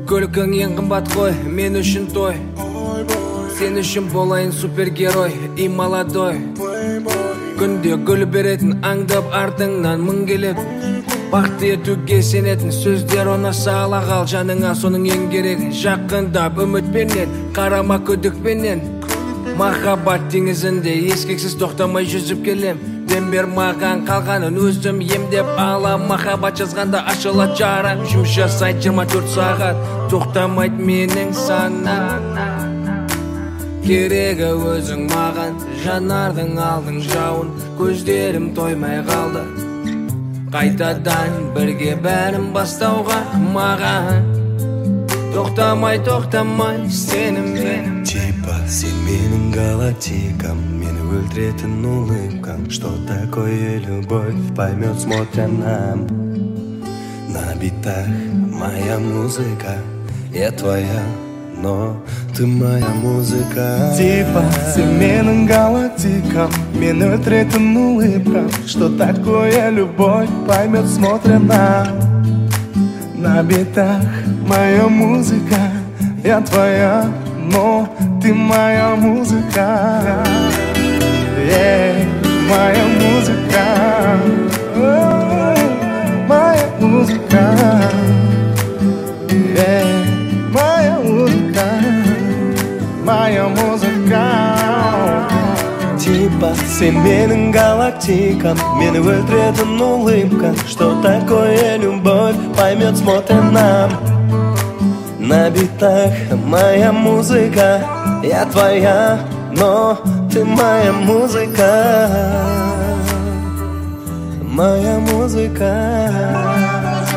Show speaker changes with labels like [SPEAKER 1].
[SPEAKER 1] көлкің ең қымбат қой, мен үшін той. Сен үшін болайын супергерой и молодой. Күнде гүл беретін аңдап артыңнан мың келеді. Бақытты етуге сенетін сөздер оны сала қал жаныңа, соның ең керегі. Жақындап үмітпенен, қарама күдікпенен. Махаббат теңізінде ескексіз тоқтамай жүзіп келем. Дем бер маған, қалғанын өзім емдеп алам. Махаббат жазғанда ашылады жарам. Жұмыс жасайды 24 сағат, тоқтамайды менің санам. Керегі өзің маған, жанардың алдың жауын. Көздерім тоймай қалды, қайтадан бірге бәрін бастауға маған. Тоқтамай сеніммен.
[SPEAKER 2] Типа сен менің галактикам, мені өлтіретін улыбкам. Что такое любовь, поймет смотря нам. На битах моя музыка, я твоя, но ты моя музыка.
[SPEAKER 3] Типа сен менің галактикам, мені өлтіретін улыбкам. Что такое любовь, поймет смотря нам. На битах моя музыка, я твоя, но ты моя музыка. Моя музыка, моя музыка, моя музыка, моя музыка.
[SPEAKER 2] Типа сен менің галактикам, мені өлтіретін улыбка. Что такое любовь, поймет смотря нам. На битах моя музыка, я твоя, но ты моя музыка. Моя музыка.